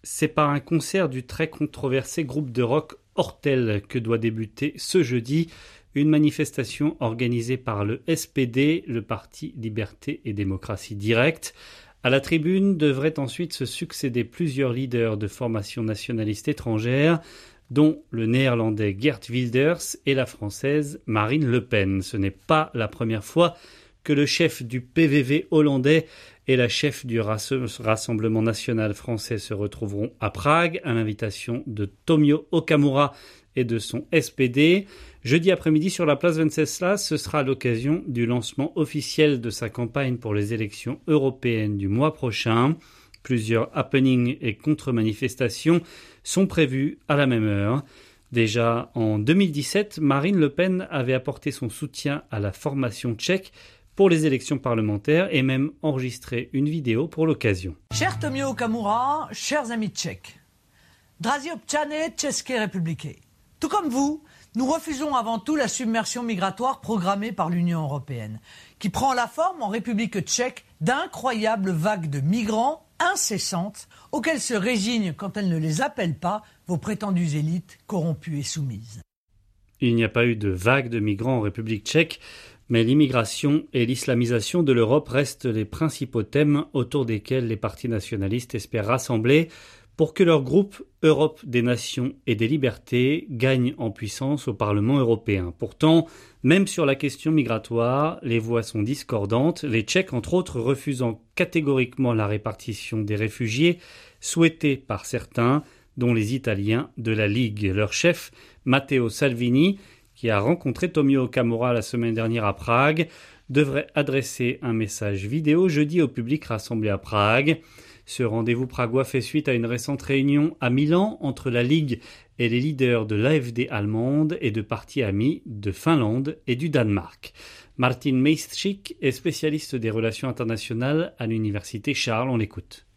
C'est par un concert du très controversé groupe de rock Hortel que doit débuter ce jeudi une manifestation organisée par le SPD, le Parti Liberté et Démocratie Directe. À la tribune devraient ensuite se succéder plusieurs leaders de formations nationalistes étrangères, dont le néerlandais Geert Wilders et la française Marine Le Pen. Ce n'est pas la première fois que le chef du PVV hollandais et la chef du Rassemblement national français se retrouveront à Prague à l'invitation de Tomio Okamura et de son SPD. Jeudi après-midi sur la place Venceslas, ce sera l'occasion du lancement officiel de sa campagne pour les élections européennes du mois prochain. Plusieurs happenings et contre-manifestations sont prévus à la même heure. Déjà en 2017, Marine Le Pen avait apporté son soutien à la formation tchèque pour les élections parlementaires et même enregistré une vidéo pour l'occasion. Cher Tomio Okamura, chers amis tchèques, Drazi občané České republiky. Tout comme vous, nous refusons avant tout la submersion migratoire programmée par l'Union européenne, qui prend la forme en République tchèque d'incroyables vagues de migrants incessantes auxquelles se résignent, quand elles ne les appellent pas, vos prétendues élites corrompues et soumises. Il n'y a pas eu de vague de migrants en République tchèque, mais l'immigration et l'islamisation de l'Europe restent les principaux thèmes autour desquels les partis nationalistes espèrent rassembler pour que leur groupe Europe des Nations et des Libertés gagne en puissance au Parlement européen. Pourtant, même sur la question migratoire, les voix sont discordantes, les Tchèques entre autres refusant catégoriquement la répartition des réfugiés souhaitée par certains, dont les Italiens de la Ligue. Leur chef, Matteo Salvini, qui a rencontré Tomio Okamura la semaine dernière à Prague, devrait adresser un message vidéo jeudi au public rassemblé à Prague. Ce rendez-vous pragois fait suite à une récente réunion à Milan entre la Ligue et les leaders de l'AfD allemande et de partis amis de Finlande et du Danemark. Martin Mejstřík est spécialiste des relations internationales à l'université Charles. On l'écoute.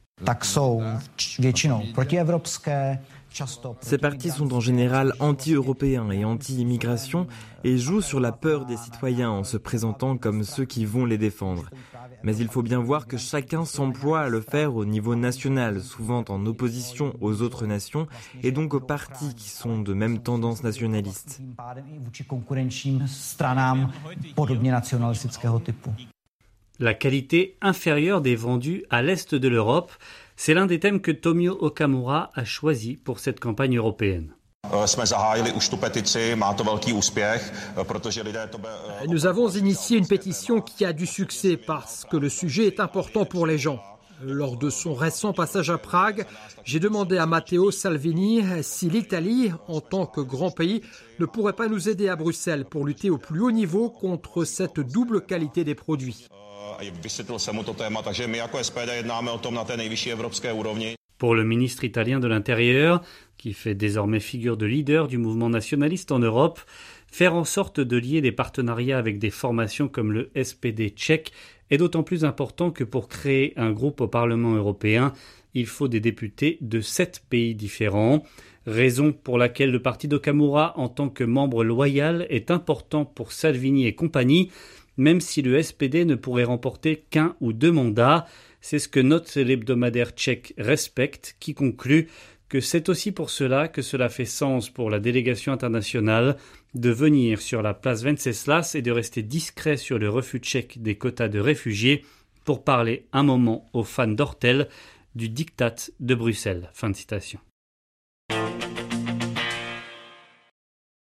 Ces partis sont en général anti-européens et anti-immigration et jouent sur la peur des citoyens en se présentant comme ceux qui vont les défendre. Mais il faut bien voir que chacun s'emploie à le faire au niveau national, souvent en opposition aux autres nations et donc aux partis qui sont de même tendance nationaliste. La qualité inférieure des vendus à l'est de l'Europe, c'est l'un des thèmes que Tomio Okamura a choisi pour cette campagne européenne. Nous avons initié une pétition qui a du succès parce que le sujet est important pour les gens. Lors de son récent passage à Prague, j'ai demandé à Matteo Salvini si l'Italie, en tant que grand pays, ne pourrait pas nous aider à Bruxelles pour lutter au plus haut niveau contre cette double qualité des produits. Pour le ministre italien de l'Intérieur, qui fait désormais figure de leader du mouvement nationaliste en Europe, faire en sorte de lier des partenariats avec des formations comme le SPD tchèque est d'autant plus important que pour créer un groupe au Parlement européen, il faut des députés de 7 pays différents. Raison pour laquelle le parti d'Okamura, en tant que membre loyal, est important pour Salvini et compagnie, même si le SPD ne pourrait remporter qu'un ou 2 mandats. C'est ce que note l'hebdomadaire tchèque Respect, qui conclut que c'est aussi pour cela que cela fait sens pour la délégation internationale de venir sur la place Venceslas et de rester discret sur le refus tchèque des quotas de réfugiés pour parler un moment aux fans d'Hortel du diktat de Bruxelles. Fin de citation.